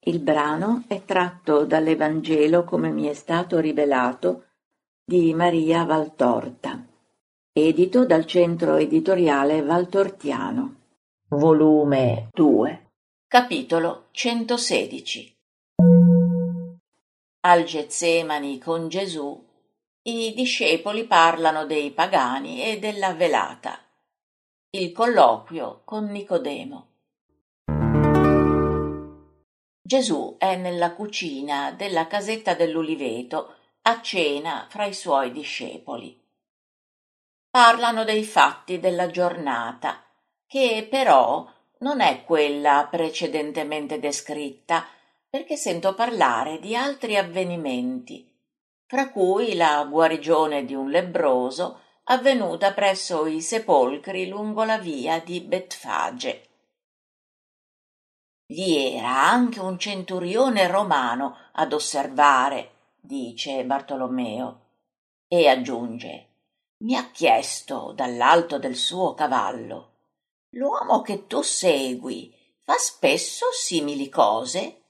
Il brano è tratto dall'Evangelo come mi è stato rivelato di Maria Valtorta, edito dal Centro Editoriale Valtortiano. Volume 2, capitolo 116. Al Getsemani con Gesù, i discepoli parlano dei pagani e della velata. Il colloquio con Nicodemo. Gesù è nella cucina della casetta dell'Uliveto a cena fra i suoi discepoli. Parlano dei fatti della giornata, che però non è quella precedentemente descritta, perché sento parlare di altri avvenimenti, fra cui la guarigione di un lebbroso avvenuta presso i sepolcri lungo la via di Betfage. Vi era anche un centurione romano ad osservare, dice Bartolomeo, e aggiunge: mi ha chiesto dall'alto del suo cavallo: l'uomo che tu segui fa spesso simili cose?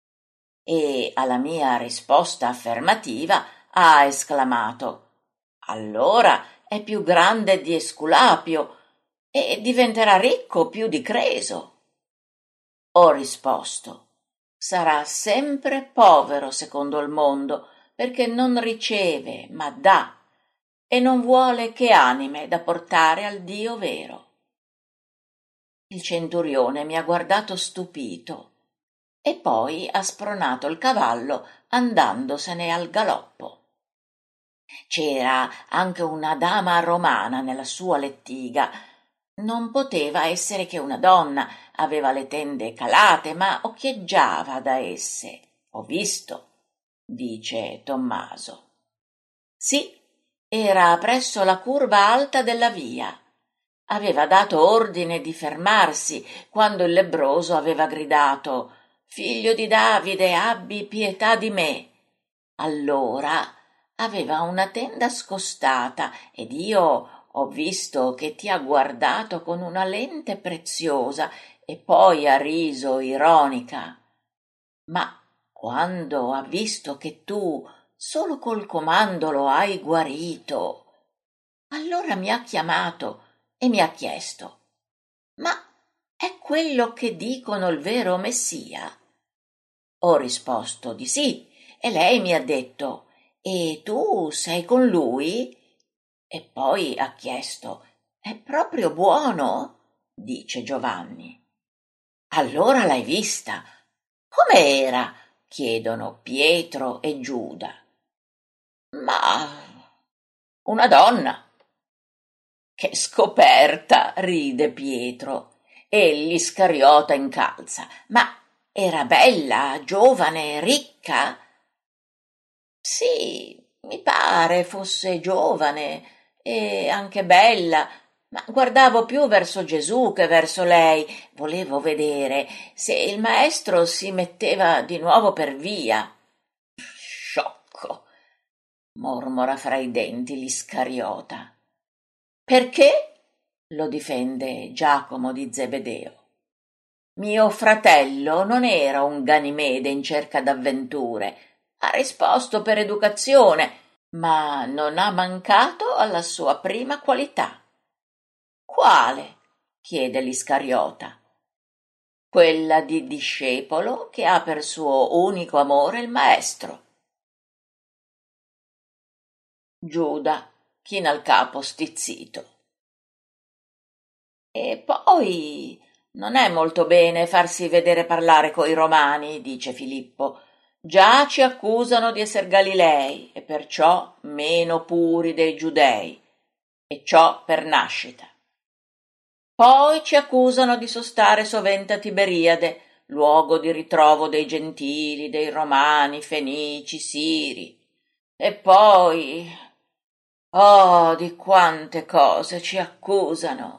E alla mia risposta affermativa ha esclamato: allora è più grande di Esculapio e diventerà ricco più di Creso. Ho risposto: sarà sempre povero secondo il mondo, perché non riceve, ma dà, e non vuole che anime da portare al Dio vero. Il centurione mi ha guardato stupito e poi ha spronato il cavallo andandosene al galoppo. C'era anche una dama romana nella sua lettiga. Non poteva essere che una donna, aveva le tende calate, ma occhieggiava da esse. Ho visto, dice Tommaso. Sì, era presso la curva alta della via. Aveva dato ordine di fermarsi quando il lebbroso aveva gridato: «Figlio di Davide, abbi pietà di me!» Allora aveva una tenda scostata ed io ho visto che ti ha guardato con una lente preziosa e poi ha riso ironica. Ma quando ha visto che tu solo col comando lo hai guarito, allora mi ha chiamato e mi ha chiesto: ma è quello che dicono il vero Messia? Ho risposto di sì e lei mi ha detto: e tu sei con lui? E poi ha chiesto: è proprio buono? Dice Giovanni. Allora l'hai vista? Com'era? Chiedono Pietro e Giuda. Ma una donna. Che scoperta, ride Pietro, e l'Iscariota incalza. Ma era bella, giovane, ricca? Sì, mi pare fosse giovane e anche bella, ma guardavo più verso Gesù che verso lei. Volevo vedere se il maestro si metteva di nuovo per via. Sciocco, mormora fra i denti l'Iscariota. Perché? Lo difende Giacomo di Zebedeo. Mio fratello non era un Ganimede in cerca d'avventure. Ha risposto per educazione, ma non ha mancato alla sua prima qualità. Quale? Chiede l'Iscariota. Quella di discepolo che ha per suo unico amore il maestro. Giuda china il capo stizzito. E poi non è molto bene farsi vedere parlare coi romani, dice Filippo. Già ci accusano di esser Galilei e perciò meno puri dei giudei, e ciò per nascita. Poi ci accusano di sostare sovente a Tiberiade, luogo di ritrovo dei gentili, dei romani, fenici, siri. E poi, oh, di quante cose ci accusano.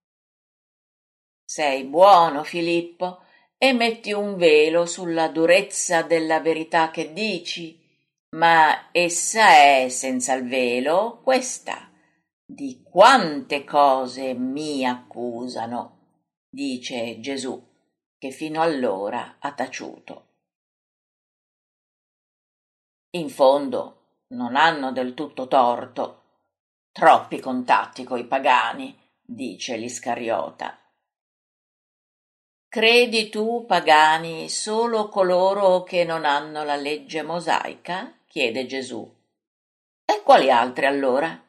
Sei buono, Filippo, e metti un velo sulla durezza della verità che dici, ma essa è, senza il velo, questa: di quante cose mi accusano, dice Gesù, che fino allora ha taciuto. In fondo non hanno del tutto torto. Troppi contatti coi pagani, dice l'Iscariota. Credi tu, pagani, solo coloro che non hanno la legge mosaica? Chiede Gesù. E quali altri allora?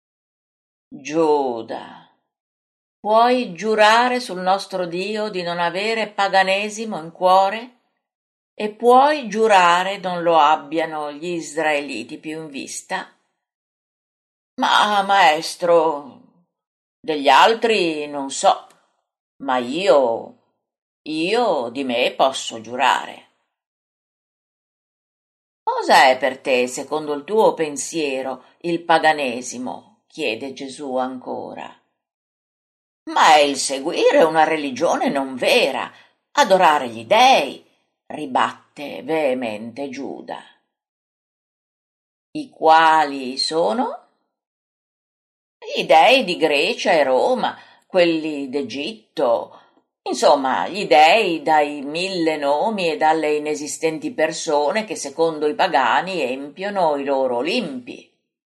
Giuda, puoi giurare sul nostro Dio di non avere paganesimo in cuore? E puoi giurare non lo abbiano gli israeliti più in vista? Ma, maestro, degli altri non so, ma io di me posso giurare. Cosa è per te, secondo il tuo pensiero, il paganesimo? Chiede Gesù ancora. Ma è il seguire una religione non vera, adorare gli dèi, ribatte veemente Giuda. I quali sono? Gli dèi di Grecia e Roma, quelli d'Egitto, insomma, gli dèi dai 1000 nomi e dalle inesistenti persone che secondo i pagani empiono i loro Olimpi.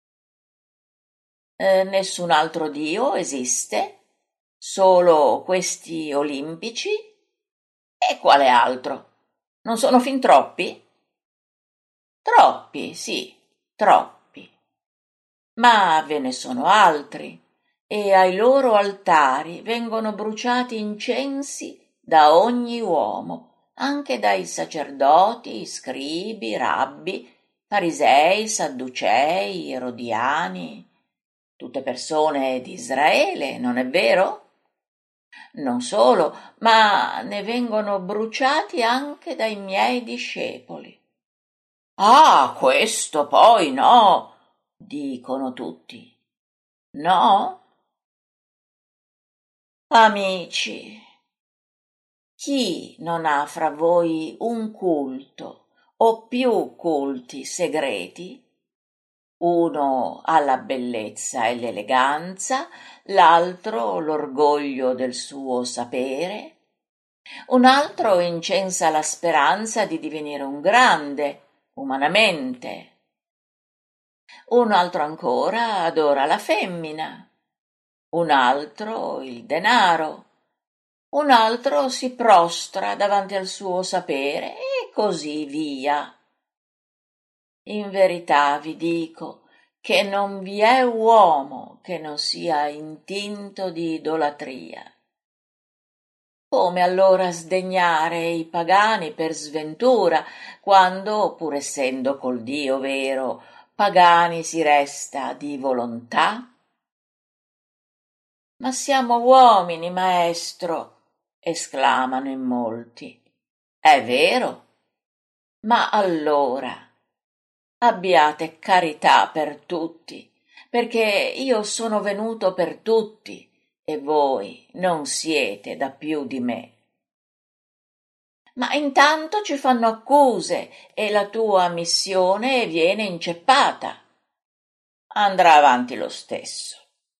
Nessun altro dio esiste? Solo questi olimpici? E quale altro? Non sono fin troppi? Troppi, sì, troppi. Ma ve ne sono altri, e ai loro altari vengono bruciati incensi da ogni uomo, anche dai sacerdoti, scribi, rabbi, farisei, sadducei, erodiani, tutte persone di Israele, non è vero? Non solo, ma ne vengono bruciati anche dai miei discepoli. Ah, questo poi no, dicono tutti. No? Amici, chi non ha fra voi un culto o più culti segreti? Uno ha la bellezza e l'eleganza, l'altro l'orgoglio del suo sapere, un altro incensa la speranza di divenire un grande, umanamente, un altro ancora adora la femmina, un altro il denaro, un altro si prostra davanti al suo sapere e così via. In verità vi dico che non vi è uomo che non sia intinto di idolatria. Come allora sdegnare i pagani per sventura, quando, pur essendo col Dio vero, pagani si resta di volontà? Ma siamo uomini, maestro, esclamano in molti. È vero? Ma allora abbiate carità per tutti, perché io sono venuto per tutti e voi non siete da più di me. Ma intanto ci fanno accuse e la tua missione viene inceppata. Andrà avanti lo stesso.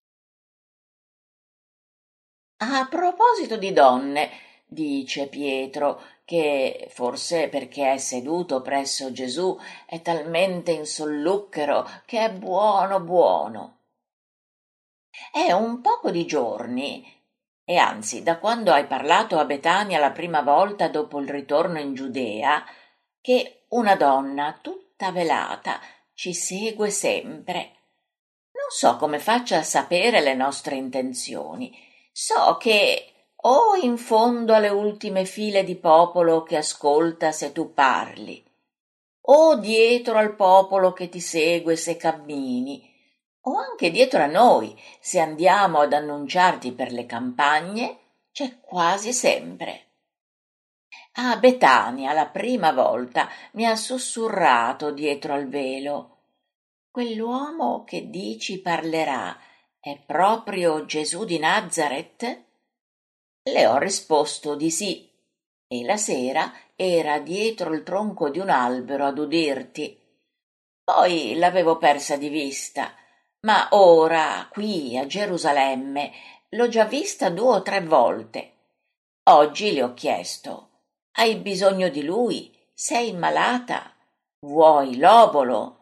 A proposito di donne, dice Pietro, che forse perché è seduto presso Gesù è talmente insolluchero che è buono buono. È un poco di giorni, e anzi da quando hai parlato a Betania la prima volta dopo il ritorno in Giudea, che una donna tutta velata ci segue sempre. Non so come faccia a sapere le nostre intenzioni. So che o in fondo alle ultime file di popolo che ascolta se tu parli, o dietro al popolo che ti segue se cammini, o anche dietro a noi se andiamo ad annunciarti per le campagne, c'è quasi sempre. A Betania la prima volta mi ha sussurrato dietro al velo: quell'uomo che dici parlerà è proprio Gesù di Nazaret? Le ho risposto di sì, e la sera era dietro il tronco di un albero ad udirti. Poi l'avevo persa di vista, ma ora, qui a Gerusalemme, l'ho già vista 2 o 3 volte. Oggi le ho chiesto: hai bisogno di lui? Sei malata? Vuoi l'obolo?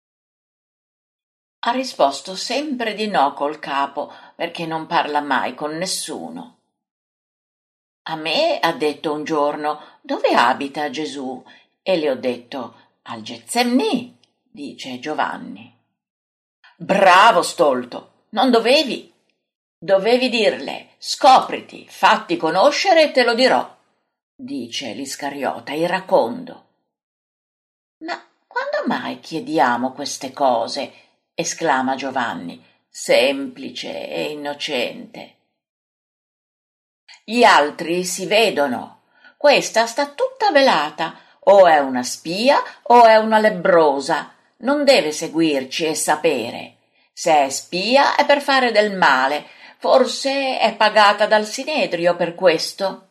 Ha risposto sempre di no col capo, perché non parla mai con nessuno. A me ha detto un giorno: dove abita Gesù? E le ho detto: al Getsemani, dice Giovanni. Bravo stolto, non dovevi? Dovevi dirle: scopriti, fatti conoscere e te lo dirò, dice l'Iscariota iracondo. Ma quando mai chiediamo queste cose? Esclama Giovanni, semplice e innocente. Gli altri si vedono. Questa sta tutta velata. O è una spia o è una lebbrosa. Non deve seguirci e sapere. Se è spia è per fare del male. Forse è pagata dal Sinedrio per questo.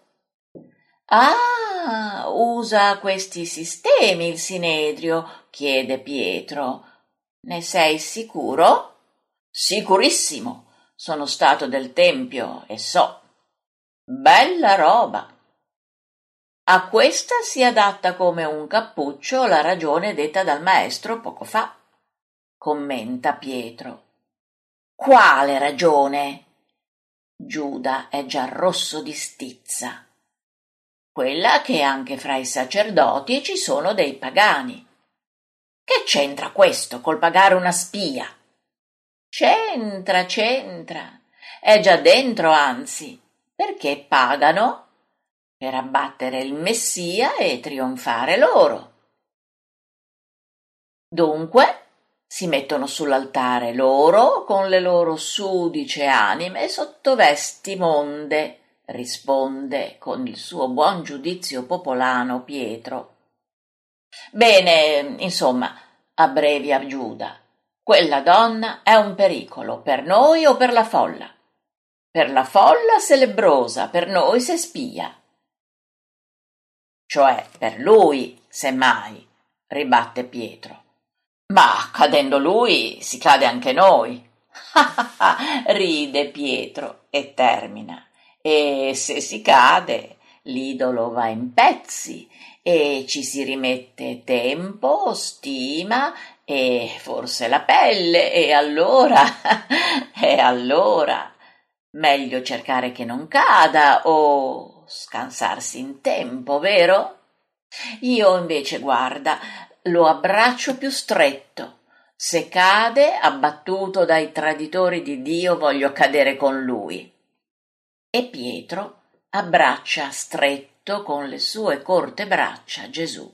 Ah, usa questi sistemi il Sinedrio, chiede Pietro. Ne sei sicuro? Sicurissimo. Sono stato del Tempio e so. Bella roba. A questa si adatta come un cappuccio la ragione detta dal maestro poco fa, commenta Pietro. Quale ragione? Giuda è già rosso di stizza. Quella che anche fra i sacerdoti ci sono dei pagani. Che c'entra questo col pagare una spia? C'entra, c'entra. È già dentro, anzi, perché pagano per abbattere il Messia e trionfare loro. Dunque si mettono sull'altare loro con le loro sudice anime sotto vesti monde, risponde con il suo buon giudizio popolano Pietro. Bene, insomma, abbrevia Giuda, quella donna è un pericolo per noi o per la folla. Per la folla se lebbrosa, per noi se spia. Cioè per lui, semmai, ribatte Pietro. Ma cadendo lui si cade anche noi. Ride Pietro e termina. E se si cade, l'idolo va in pezzi e ci si rimette tempo, stima e forse la pelle e allora, e allora, meglio cercare che non cada o scansarsi in tempo, vero? Io invece, guarda, lo abbraccio più stretto. Se cade, abbattuto dai traditori di Dio, voglio cadere con lui. E Pietro abbraccia stretto con le sue corte braccia Gesù.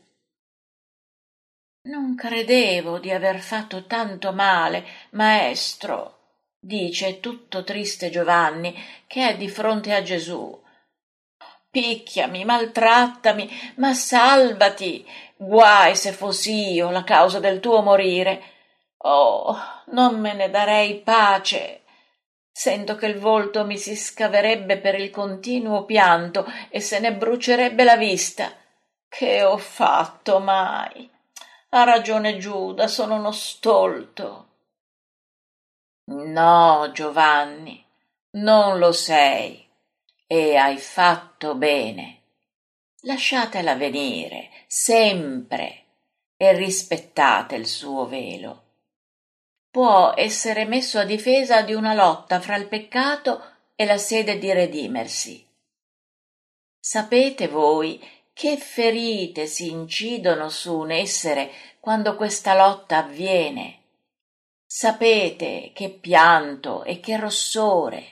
Non credevo di aver fatto tanto male, maestro, dice tutto triste Giovanni, che è di fronte a Gesù. Picchiami, maltrattami, ma salvati. Guai se fossi io la causa del tuo morire. Oh, non me ne darei pace. Sento che il volto mi si scaverebbe per il continuo pianto e se ne brucerebbe la vista. Che ho fatto mai? Ha ragione Giuda, sono uno stolto. No, Giovanni, non lo sei e hai fatto bene. Lasciatela venire, sempre, e rispettate il suo velo. Può essere messo a difesa di una lotta fra il peccato e la sede di redimersi. Sapete voi che ferite si incidono su un essere quando questa lotta avviene? Sapete che pianto e che rossore?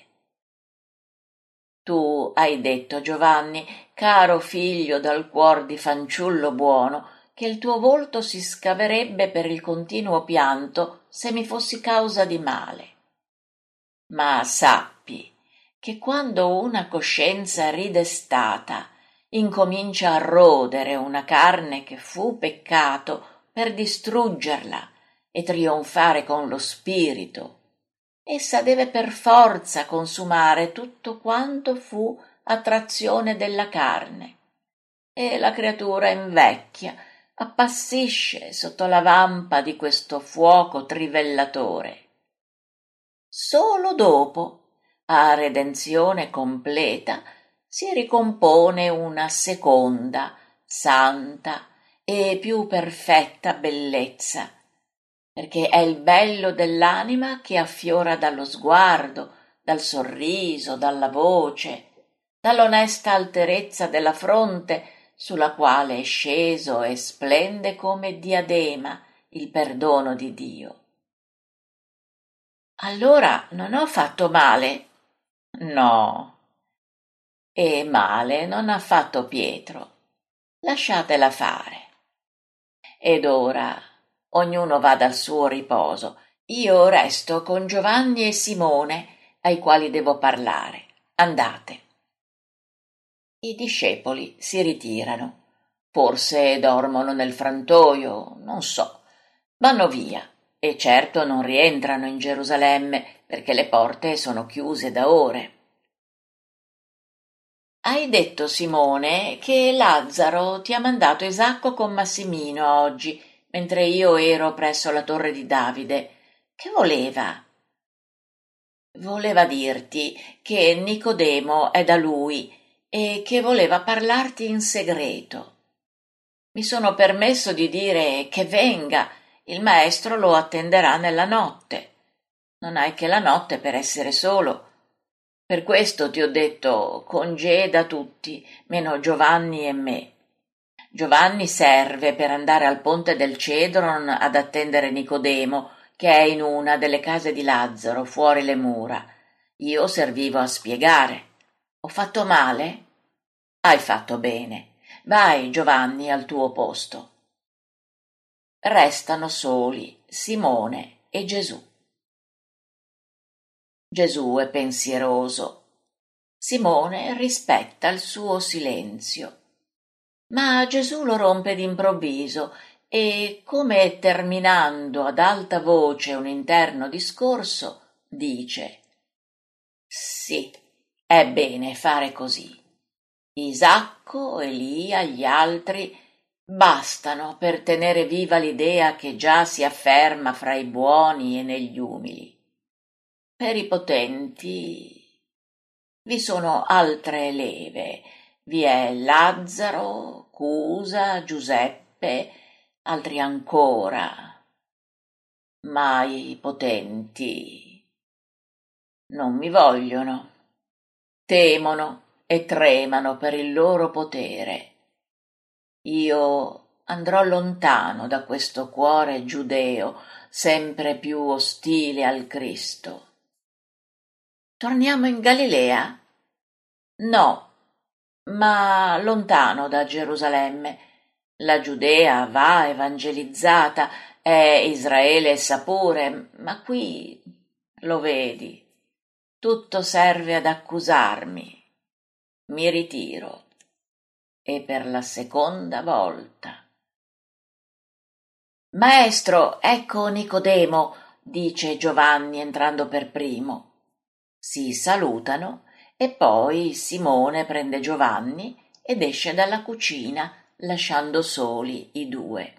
Tu hai detto, Giovanni, caro figlio dal cuor di fanciullo buono, che il tuo volto si scaverebbe per il continuo pianto se mi fossi causa di male. Ma sappi che quando una coscienza ridestata incomincia a rodere una carne che fu peccato per distruggerla e trionfare con lo spirito, essa deve per forza consumare tutto quanto fu attrazione della carne, e la creatura invecchia, appassisce sotto la vampa di questo fuoco trivellatore. Solo dopo, a redenzione completa, si ricompone una seconda, santa e più perfetta bellezza, perché è il bello dell'anima che affiora dallo sguardo, dal sorriso, dalla voce, dall'onesta alterezza della fronte sulla quale è sceso e splende come diadema il perdono di Dio. Allora non ho fatto male? No. E male non ha fatto Pietro. Lasciatela fare. Ed ora ognuno vada al suo riposo. Io resto con Giovanni e Simone, ai quali devo parlare. Andate. I discepoli si ritirano. Forse dormono nel frantoio, non so. Vanno via e certo non rientrano in Gerusalemme perché le porte sono chiuse da ore. Hai detto, Simone, che Lazzaro ti ha mandato Isacco con Massimino oggi, mentre io ero presso la torre di Davide. Che voleva? Voleva dirti che Nicodemo è da lui e che voleva parlarti in segreto. Mi sono permesso di dire che venga, il maestro lo attenderà nella notte. Non hai che la notte per essere solo. Per questo ti ho detto congeda tutti, meno Giovanni e me. Giovanni serve per andare al ponte del Cedron ad attendere Nicodemo, che è in una delle case di Lazzaro, fuori le mura. Io servivo a spiegare. Ho fatto male? Hai fatto bene. Vai, Giovanni, al tuo posto. Restano soli Simone e Gesù. Gesù è pensieroso. Simone rispetta il suo silenzio. Ma Gesù lo rompe d'improvviso e, come terminando ad alta voce un interno discorso, dice: «Sì, è bene fare così. Isacco, Elia, gli altri bastano per tenere viva l'idea che già si afferma fra i buoni e negli umili. Per i potenti vi sono altre leve, vi è Lazzaro, Cusa, Giuseppe, altri ancora, ma i potenti non mi vogliono, temono e tremano per il loro potere. Io andrò lontano da questo cuore giudeo, sempre più ostile al Cristo. Torniamo in Galilea? No, ma lontano da Gerusalemme. La Giudea va evangelizzata, è Israele sapore, ma qui, lo vedi, tutto serve ad accusarmi. Mi ritiro, e per la seconda volta. Maestro, ecco Nicodemo, dice Giovanni entrando per primo. Si salutano e poi Simone prende Giovanni ed esce dalla cucina, lasciando soli i due.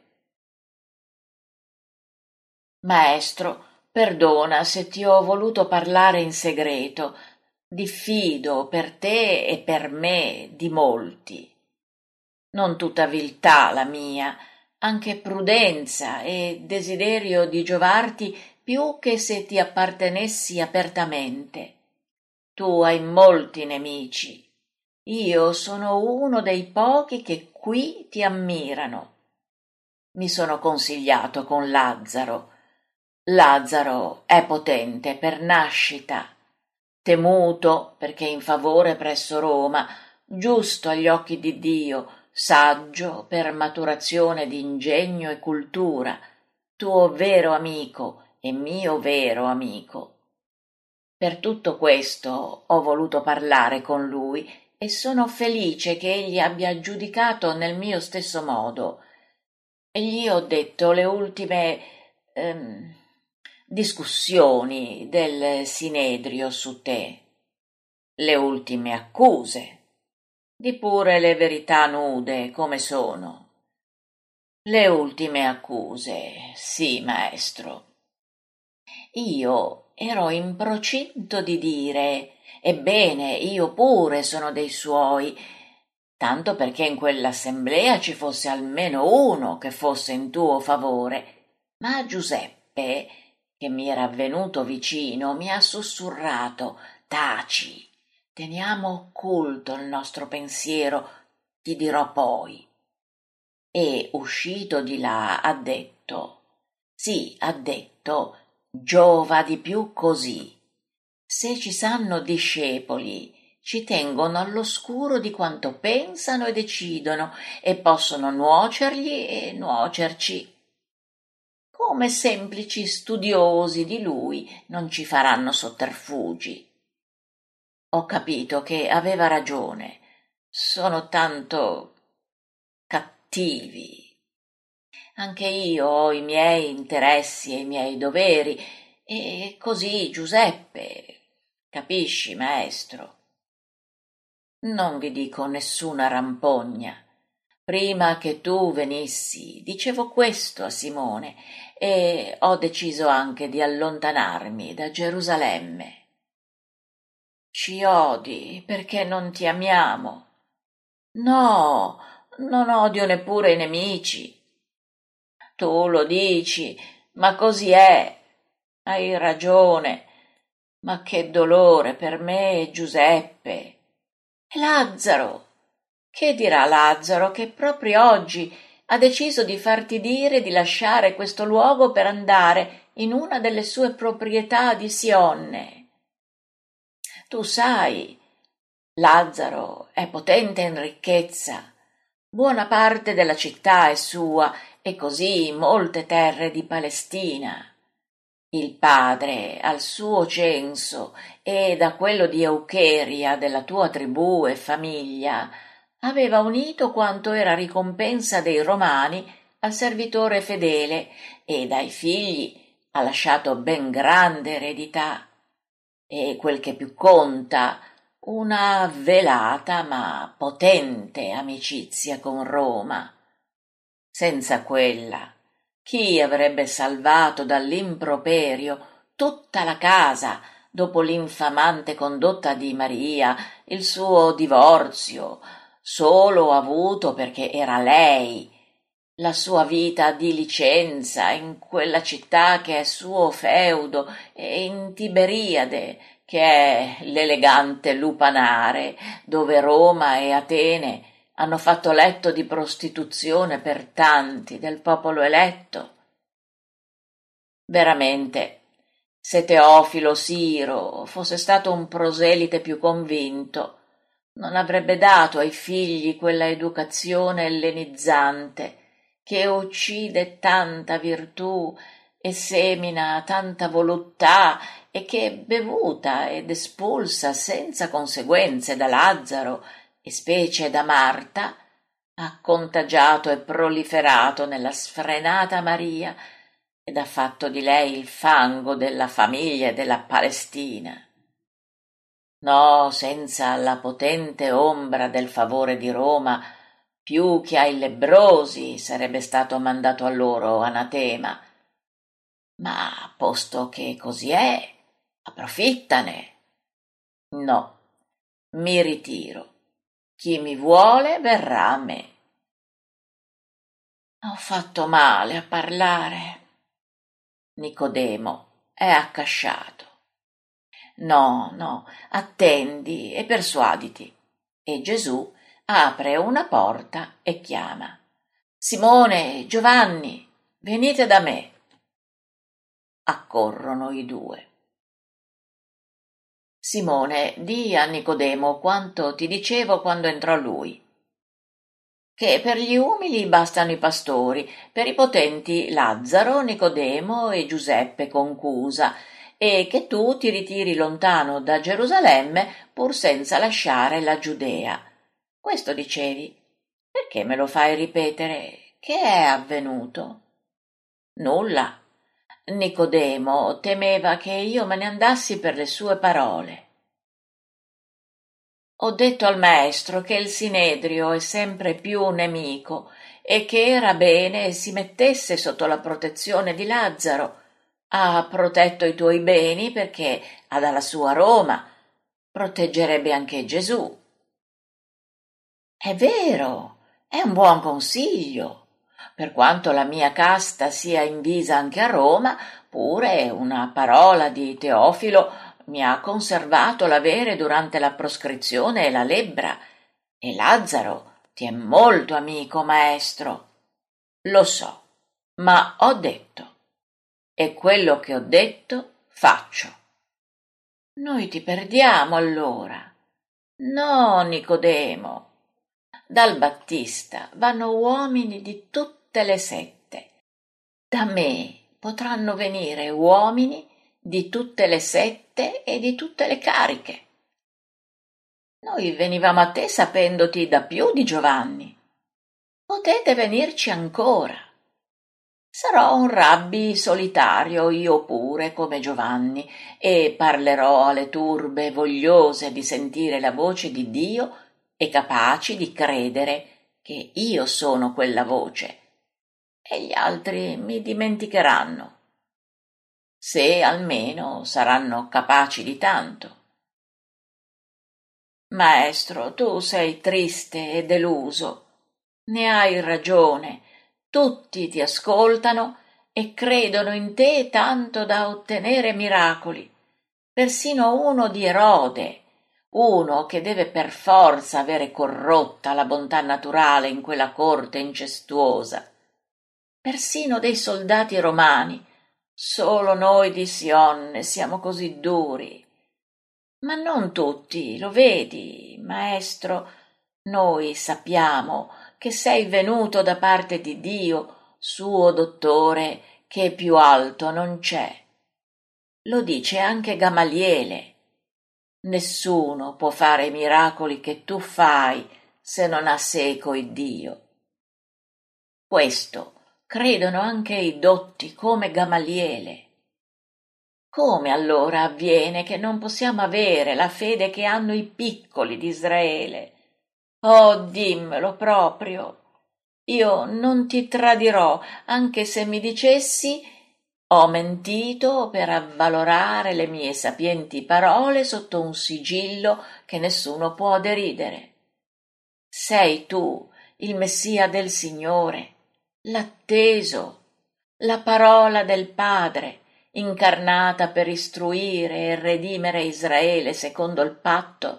Maestro, perdona se ti ho voluto parlare in segreto. Diffido per te e per me di molti. Non tutta viltà la mia, anche prudenza e desiderio di giovarti più che se ti appartenessi apertamente. Tu hai molti nemici. Io sono uno dei pochi che qui ti ammirano. Mi sono consigliato con Lazzaro. Lazzaro è potente per nascita, temuto perché in favore presso Roma, giusto agli occhi di Dio, saggio per maturazione di ingegno e cultura, tuo vero amico e mio vero amico. Per tutto questo ho voluto parlare con lui e sono felice che egli abbia giudicato nel mio stesso modo. E gli ho detto le ultime discussioni del Sinedrio su te, le ultime accuse, di pure le verità nude come sono. Le ultime accuse, sì, maestro. Io ero in procinto di dire: ebbene, io pure sono dei suoi, tanto perché in quell'assemblea ci fosse almeno uno che fosse in tuo favore, ma Giuseppe, che mi era venuto vicino, mi ha sussurrato: taci, teniamo occulto il nostro pensiero, ti dirò poi. E uscito di là ha detto, sì, ha detto, giova di più così. Se ci sanno discepoli, ci tengono all'oscuro di quanto pensano e decidono e possono nuocergli e nuocerci. Come semplici studiosi di lui non ci faranno sotterfugi. Ho capito che aveva ragione. Sono tanto cattivi. Anche io ho i miei interessi e i miei doveri, e così Giuseppe. Capisci, maestro? Non vi dico nessuna rampogna. Prima che tu venissi, dicevo questo a Simone e ho deciso anche di allontanarmi da Gerusalemme. Ci odi perché non ti amiamo. No, non odio neppure i nemici. Tu lo dici, ma così è. Hai ragione. Ma che dolore per me e Giuseppe. E Lazzaro. Che dirà Lazzaro che proprio oggi ha deciso di farti dire di lasciare questo luogo per andare in una delle sue proprietà di Sionne? Tu sai, Lazzaro è potente in ricchezza, buona parte della città è sua e così molte terre di Palestina. Il padre, al suo censo e da quello di Eucheria della tua tribù e famiglia, aveva unito quanto era ricompensa dei Romani al servitore fedele e dai figli ha lasciato ben grande eredità e quel che più conta, una velata ma potente amicizia con Roma. Senza quella, chi avrebbe salvato dall'improperio tutta la casa dopo l'infamante condotta di Maria, il suo divorzio, solo avuto perché era lei, la sua vita di licenza in quella città che è suo feudo e in Tiberiade, che è l'elegante lupanare, dove Roma e Atene hanno fatto letto di prostituzione per tanti del popolo eletto. Veramente, se Teofilo Siro fosse stato un proselite più convinto, non avrebbe dato ai figli quella educazione ellenizzante che uccide tanta virtù e semina tanta voluttà e che, bevuta ed espulsa senza conseguenze da Lazzaro e specie da Marta, ha contagiato e proliferato nella sfrenata Maria ed ha fatto di lei il fango della famiglia e della Palestina. No, senza la potente ombra del favore di Roma, più che ai lebbrosi sarebbe stato mandato a loro anatema. Ma posto che così è, approfittane. No, mi ritiro. Chi mi vuole verrà a me. Ho fatto male a parlare. Nicodemo è accasciato. No, no, attendi e persuaditi. E Gesù apre una porta e chiama. Simone, Giovanni, venite da me. Accorrono i due. Simone, di a Nicodemo quanto ti dicevo quando entrò lui. Che per gli umili bastano i pastori, per i potenti Lazzaro, Nicodemo e Giuseppe con Cusa, e che tu ti ritiri lontano da Gerusalemme pur senza lasciare la Giudea. Questo dicevi. Perché me lo fai ripetere? Che è avvenuto? Nulla. Nicodemo temeva che io me ne andassi per le sue parole. Ho detto al maestro che il Sinedrio è sempre più nemico e che era bene si mettesse sotto la protezione di Lazzaro. Ha protetto i tuoi beni perché ha dalla sua Roma. Proteggerebbe anche Gesù. È vero, è un buon consiglio. Per quanto la mia casta sia invisa anche a Roma, pure una parola di Teofilo mi ha conservato l'avere durante la proscrizione e la lebbra. E Lazzaro ti è molto amico, maestro. Lo so, ma ho detto, e quello che ho detto faccio. Noi ti perdiamo allora. No, Nicodemo. Dal Battista vanno uomini di tutte le sette. Da me potranno venire uomini di tutte le sette e di tutte le cariche. Noi venivamo a te sapendoti da più di Giovanni. Potete venirci ancora. Sarò un rabbi solitario io pure come Giovanni e parlerò alle turbe vogliose di sentire la voce di Dio e capaci di credere che io sono quella voce, e gli altri mi dimenticheranno, se almeno saranno capaci di tanto. Maestro, tu sei triste e deluso. Ne hai ragione. Tutti ti ascoltano e credono in te tanto da ottenere miracoli. Persino uno di Erode, uno che deve per forza avere corrotta la bontà naturale in quella corte incestuosa. Persino dei soldati romani. Solo noi di Sion siamo così duri. Ma non tutti, lo vedi, maestro, noi sappiamo che sei venuto da parte di Dio, suo dottore, che più alto non c'è. Lo dice anche Gamaliele. Nessuno può fare i miracoli che tu fai se non ha seco il Dio. Questo credono anche i dotti come Gamaliele. Come allora avviene che non possiamo avere la fede che hanno i piccoli di Israele? Oh, dimmelo proprio. Io non ti tradirò, anche se mi dicessi ho mentito per avvalorare le mie sapienti parole sotto un sigillo che nessuno può deridere. Sei tu il Messia del Signore, l'atteso, la parola del Padre, incarnata per istruire e redimere Israele secondo il patto?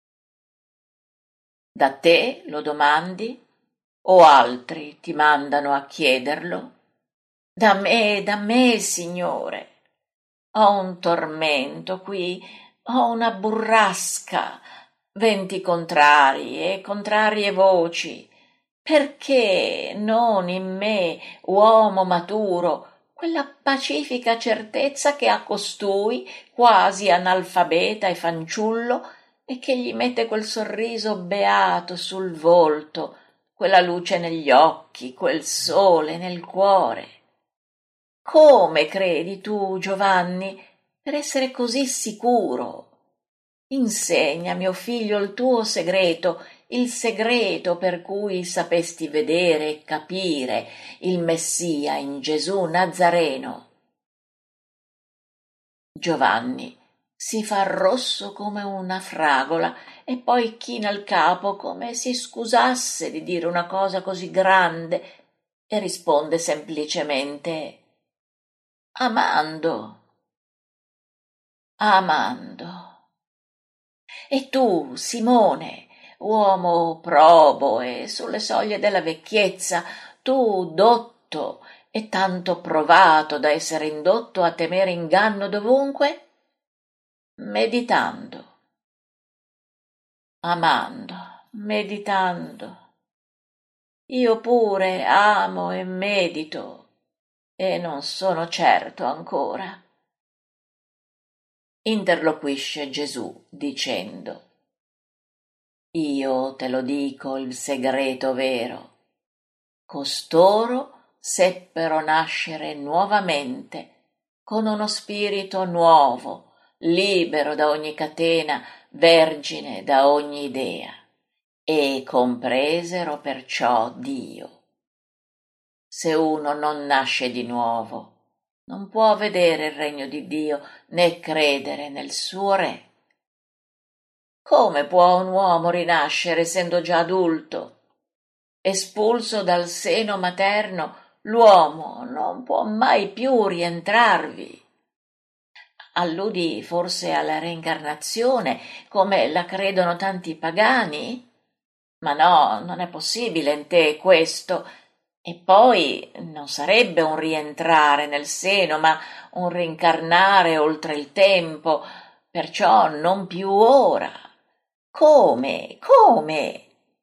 Da te lo domandi o altri ti mandano a chiederlo? Da me, Signore. Ho un tormento qui, ho una burrasca, venti contrari e contrarie voci. Perché non in me, uomo maturo, quella pacifica certezza che ha costui, quasi analfabeta e fanciullo, e che gli mette quel sorriso beato sul volto, quella luce negli occhi, quel sole nel cuore? Come credi tu, Giovanni, per essere così sicuro? Insegna, mio figlio, il tuo segreto, il segreto per cui sapesti vedere e capire il Messia in Gesù Nazareno. Giovanni si fa rosso come una fragola e poi china il capo come si scusasse di dire una cosa così grande e risponde semplicemente amando, amando. E tu, Simone, uomo probo e sulle soglie della vecchiezza, tu dotto e tanto provato da essere indotto a temere inganno dovunque? Meditando, amando, meditando. Io pure amo e medito e non sono certo ancora. Interloquisce Gesù dicendo: Io te lo dico il segreto vero. Costoro seppero nascere nuovamente, con uno spirito nuovo, libero da ogni catena, vergine da ogni idea, e compresero perciò Dio. Se uno non nasce di nuovo, non può vedere il regno di Dio né credere nel suo Re. Come può un uomo rinascere essendo già adulto? Espulso dal seno materno, l'uomo non può mai più rientrarvi. Alludi forse alla reincarnazione, come la credono tanti pagani? Ma no, non è possibile in te questo. E poi non sarebbe un rientrare nel seno, ma un reincarnare oltre il tempo, perciò non più ora. Come? Come?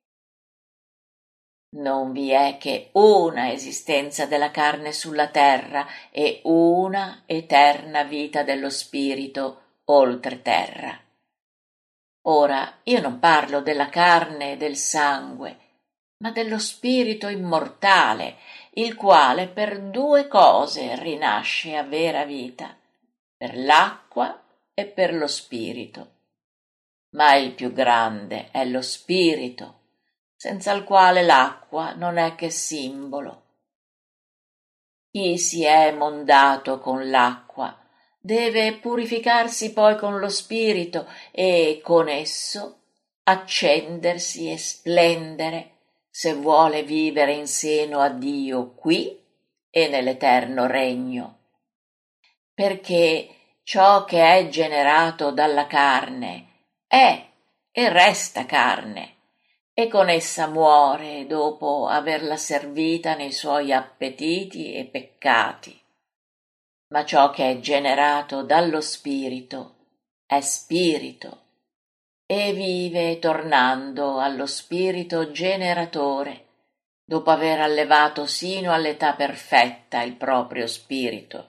Non vi è che una esistenza della carne sulla terra e una eterna vita dello spirito oltre terra. Ora, io non parlo della carne e del sangue, ma dello spirito immortale, il quale per due cose rinasce a vera vita, per l'acqua e per lo spirito. Ma il più grande è lo spirito, senza il quale l'acqua non è che simbolo. Chi si è mondato con l'acqua deve purificarsi poi con lo spirito e con esso accendersi e splendere se vuole vivere in seno a Dio qui e nell'eterno regno. Perché ciò che è generato dalla carne è e resta carne, e con essa muore dopo averla servita nei suoi appetiti e peccati. Ma ciò che è generato dallo spirito è spirito e vive tornando allo spirito generatore dopo aver allevato sino all'età perfetta il proprio spirito.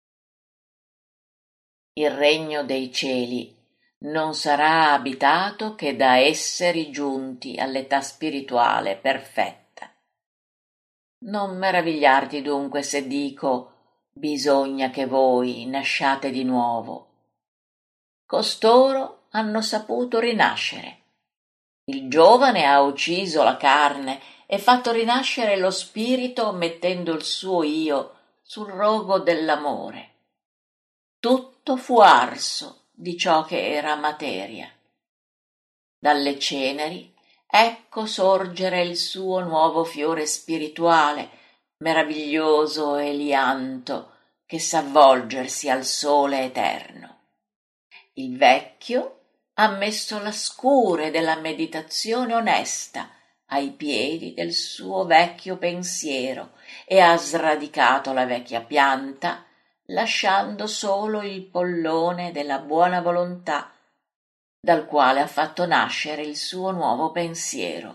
Il regno dei cieli non sarà abitato che da esseri giunti all'età spirituale perfetta. Non meravigliarti dunque se dico: bisogna che voi nasciate di nuovo. Costoro hanno saputo rinascere. Il giovane ha ucciso la carne e fatto rinascere lo spirito mettendo il suo io sul rogo dell'amore. Tutto fu arso di ciò che era materia. Dalle ceneri ecco sorgere il suo nuovo fiore spirituale, meraviglioso e lianto, che sa volgersi al sole eterno. Il vecchio ha messo la scure della meditazione onesta ai piedi del suo vecchio pensiero e ha sradicato la vecchia pianta, lasciando solo il pollone della buona volontà, dal quale ha fatto nascere il suo nuovo pensiero.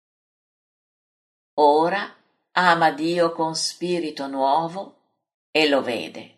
Ora ama Dio con spirito nuovo e lo vede.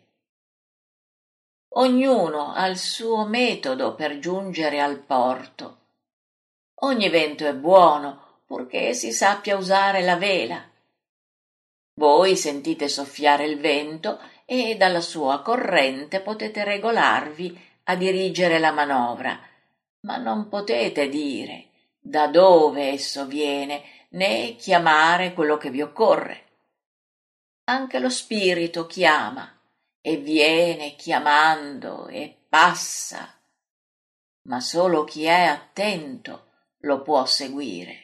Ognuno ha il suo metodo per giungere al porto. Ogni vento è buono, purché si sappia usare la vela. Voi sentite soffiare il vento e dalla sua corrente potete regolarvi a dirigere la manovra, ma non potete dire da dove esso viene, né chiamare quello che vi occorre. Anche lo spirito chiama, e viene chiamando e passa, ma solo chi è attento lo può seguire.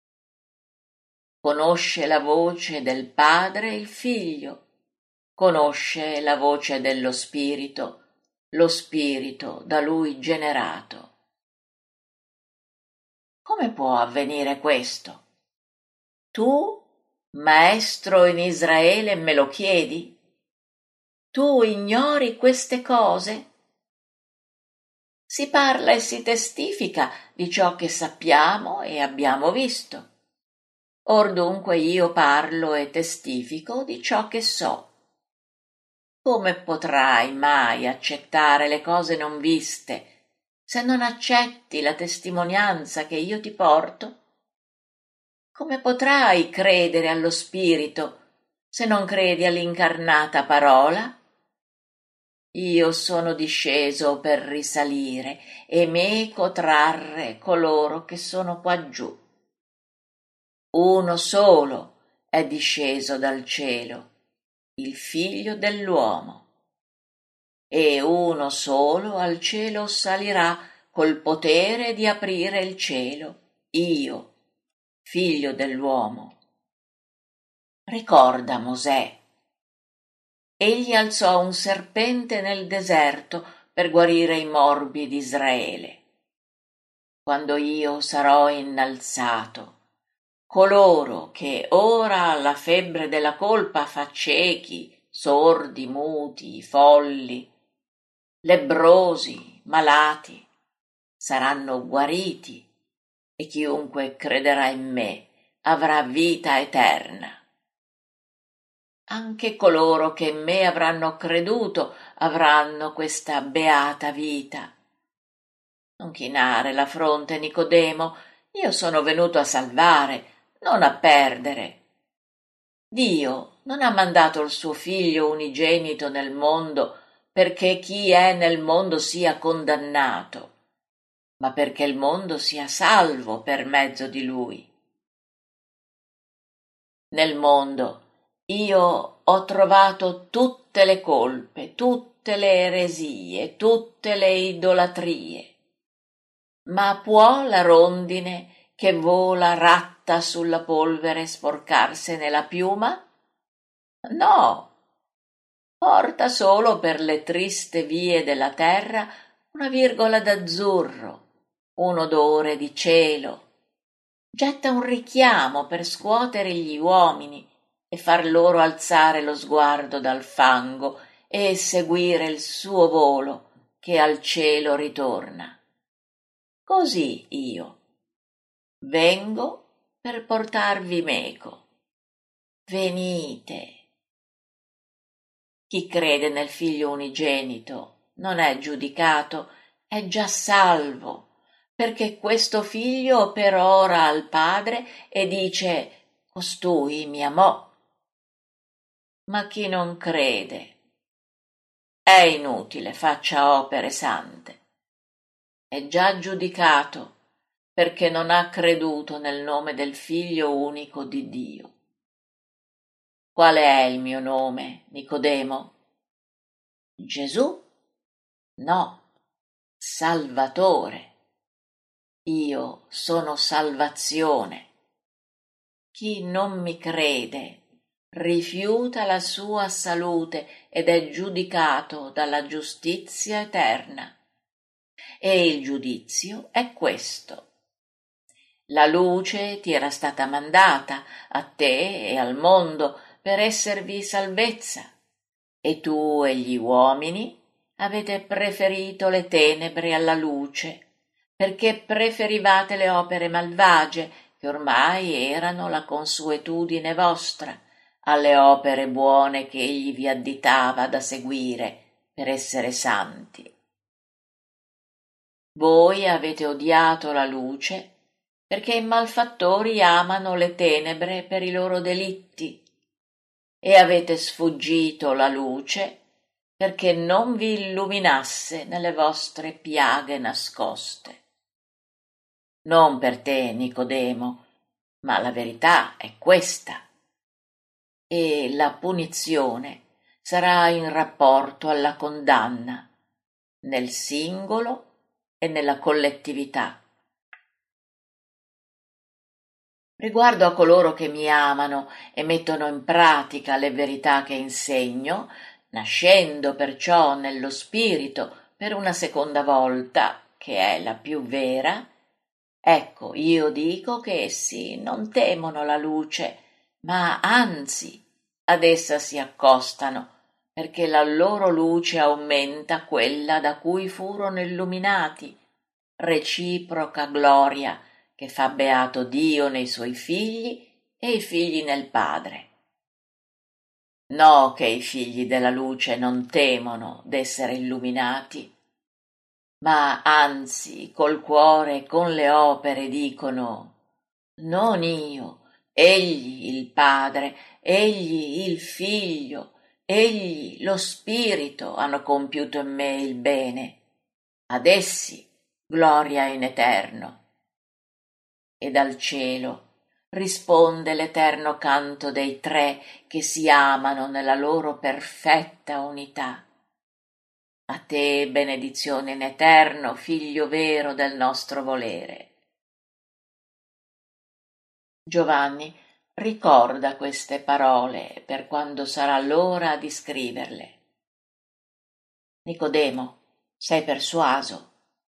Conosce la voce del Padre il Figlio, conosce la voce dello Spirito, lo Spirito da lui generato. Come può avvenire questo? Tu, maestro in Israele, me lo chiedi? Tu ignori queste cose? Si parla e si testifica di ciò che sappiamo e abbiamo visto. Or dunque io parlo e testifico di ciò che so. Come potrai mai accettare le cose non viste, se non accetti la testimonianza che io ti porto? Come potrai credere allo Spirito, se non credi all'incarnata parola? Io sono disceso per risalire e meco trarre coloro che sono quaggiù. Uno solo è disceso dal cielo, il Figlio dell'uomo, e uno solo al cielo salirà col potere di aprire il cielo, io, figlio dell'uomo. Ricorda Mosè. Egli alzò un serpente nel deserto per guarire i morbi di Israele. Quando io sarò innalzato, coloro che ora alla febbre della colpa fa ciechi, sordi, muti, folli, lebbrosi, malati, saranno guariti, e chiunque crederà in me avrà vita eterna. Anche coloro che in me avranno creduto avranno questa beata vita. Non chinare la fronte, Nicodemo, io sono venuto a salvare, non a perdere. Dio non ha mandato il suo figlio unigenito nel mondo perché chi è nel mondo sia condannato, ma perché il mondo sia salvo per mezzo di lui. Nel mondo io ho trovato tutte le colpe, tutte le eresie, tutte le idolatrie. Ma può la rondine che vola ratta sulla polvere sporcarsene la piuma? No, porta solo per le triste vie della terra una virgola d'azzurro, un odore di cielo. Getta un richiamo per scuotere gli uomini e far loro alzare lo sguardo dal fango e seguire il suo volo che al cielo ritorna. Così io vengo per portarvi meco. Venite. Chi crede nel Figlio unigenito non è giudicato, è già salvo, perché questo Figlio per ora al Padre e dice: costui mi amò. Ma chi non crede è inutile faccia opere sante. È già giudicato perché non ha creduto nel nome del Figlio unico di Dio. Qual è il mio nome, Nicodemo? Gesù? No, Salvatore. Io sono salvazione. Chi non mi crede rifiuta la sua salute ed è giudicato dalla giustizia eterna. E il giudizio è questo. La luce ti era stata mandata a te e al mondo per esservi salvezza, e tu e gli uomini avete preferito le tenebre alla luce, perché preferivate le opere malvagie, che ormai erano la consuetudine vostra, alle opere buone che egli vi additava da seguire per essere santi. Voi avete odiato la luce perché i malfattori amano le tenebre per i loro delitti, e avete sfuggito la luce perché non vi illuminasse nelle vostre piaghe nascoste. Non per te, Nicodemo, ma la verità è questa. E la punizione sarà in rapporto alla condanna, nel singolo e nella collettività. Riguardo a coloro che mi amano e mettono in pratica le verità che insegno, nascendo perciò nello spirito per una seconda volta, che è la più vera, ecco, io dico che essi non temono la luce, ma anzi ad essa si accostano, perché la loro luce aumenta quella da cui furono illuminati, reciproca gloria che fa beato Dio nei suoi figli e i figli nel Padre. No che i figli della luce non temono d'essere illuminati, ma anzi col cuore e con le opere dicono: non io, egli il Padre, egli il Figlio, egli lo Spirito hanno compiuto in me il bene. Ad essi gloria in eterno. E dal cielo risponde l'eterno canto dei tre che si amano nella loro perfetta unità. A te benedizione in eterno, figlio vero del nostro volere. Giovanni ricorda queste parole per quando sarà l'ora di scriverle. Nicodemo, sei persuaso?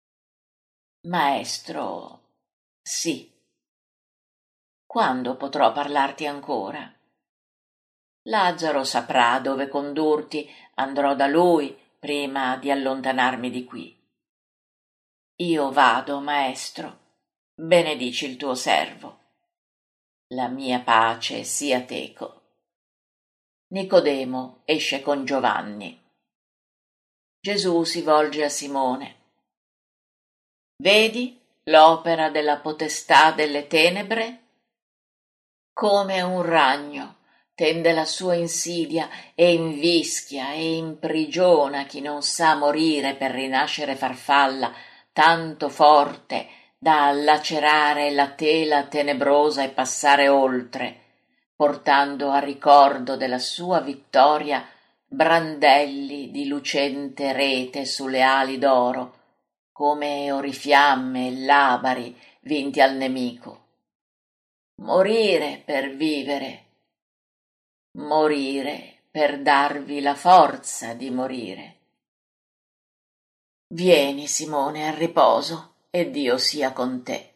Maestro, sì. Quando potrò parlarti ancora? Lazzaro saprà dove condurti, andrò da lui prima di allontanarmi di qui. Io vado, maestro, benedici il tuo servo. La mia pace sia teco. Nicodemo esce con Giovanni. Gesù si volge a Simone. Vedi l'opera della potestà delle tenebre? Come un ragno tende la sua insidia e invischia e imprigiona chi non sa morire per rinascere farfalla tanto forte da lacerare la tela tenebrosa e passare oltre, portando a ricordo della sua vittoria brandelli di lucente rete sulle ali d'oro, come orifiamme e labari vinti al nemico. Morire per vivere, morire per darvi la forza di morire. Vieni, Simone, al riposo, e Dio sia con te.